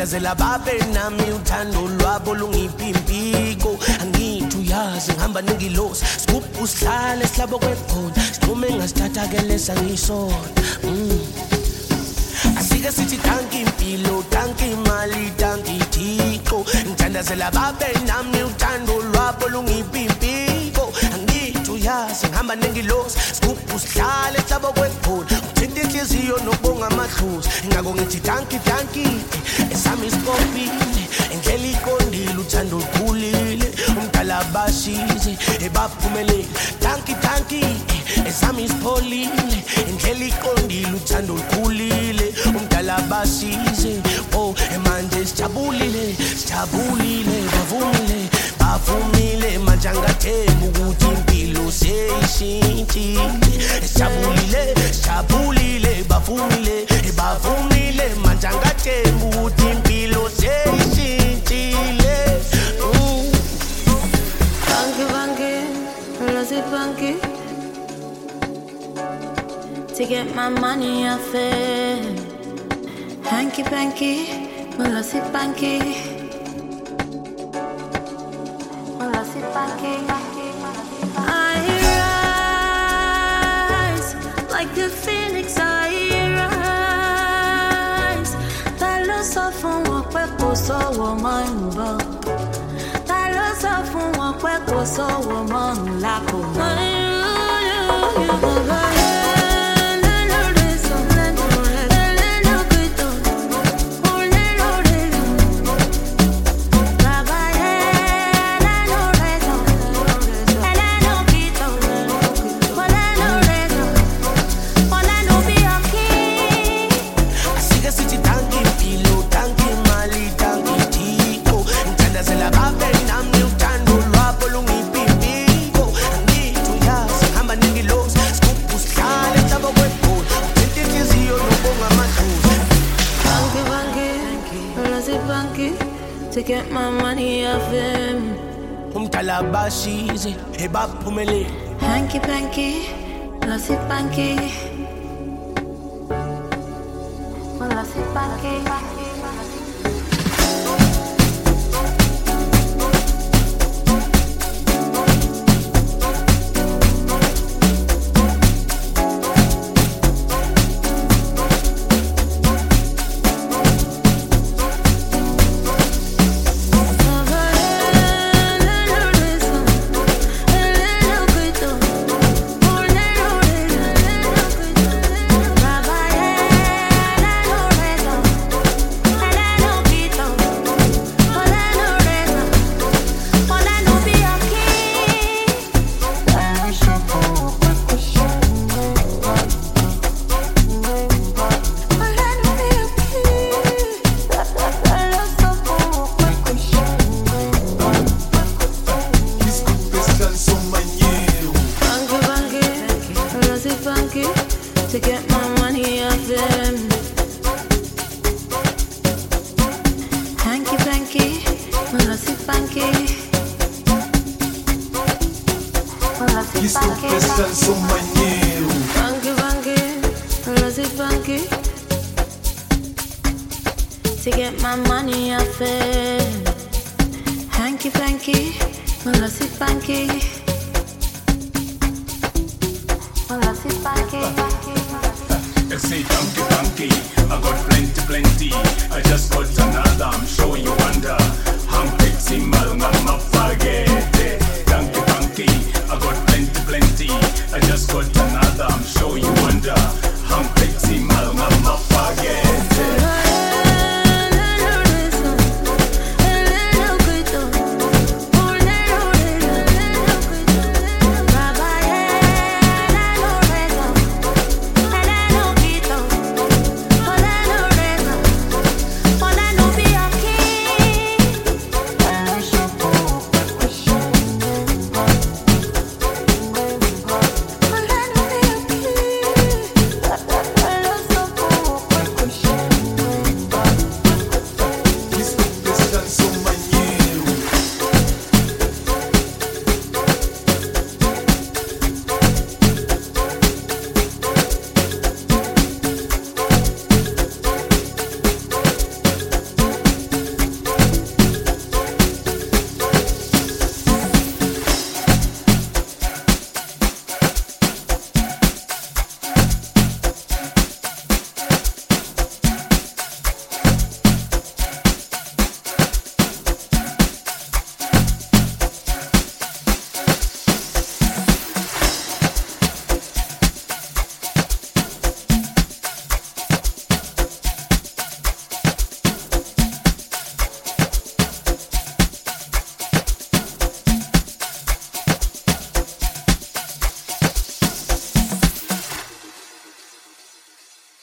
ngithandazela babe nami uthando lwabo lungiphimpiko angithi uyazi ngihamba nengilosi sigubhu sihlale sihlabo kwekhona sinqume ngasithatha-ke lesa ngisona asike sithi tanki impilo tanki imali tanki thixo ngithandazela babe nami uthando lwabo lungiphimpiko angithi uyazi ngihamba nengilosi sigubhu sihlale sihlabo kwekhona uthinta inhliziyo nokubonga amadlozi ingako ngithi tanki tanki esami isikopile indlela ikondile uthando lukhulile umdala basize ebaphumelele tanki tanki esami isipholile indlela ikondile uthando lukhulile umdala basize oh manje sijabulile bavumile manje angathemba ukuthi impilo seyishintshile sijabulile bavumile manje angathemba ukuthi impilo seyishintshile Banky, to get my money off it. Hanky panky, Melossi banky. I rise like the phoenix. I rise. Talo sọ fún wọn pé kò sówó mọ́ ìbò. Talo sọ fún wọn pé kò sówó mọ́ ńlá kò mọ́. To get my money off him. Umdala basize ebaphumelele Hanky panky, Melossi banky. Melossi banky. To get my money off them. Hanky panky, Melossi banky. Questo pescanso maniero. Banky, Melossi banky. To get my money off them. Hanky panky, Melossi banky. They say donkey, I got plenty. I just got another, I'm sure you wonder.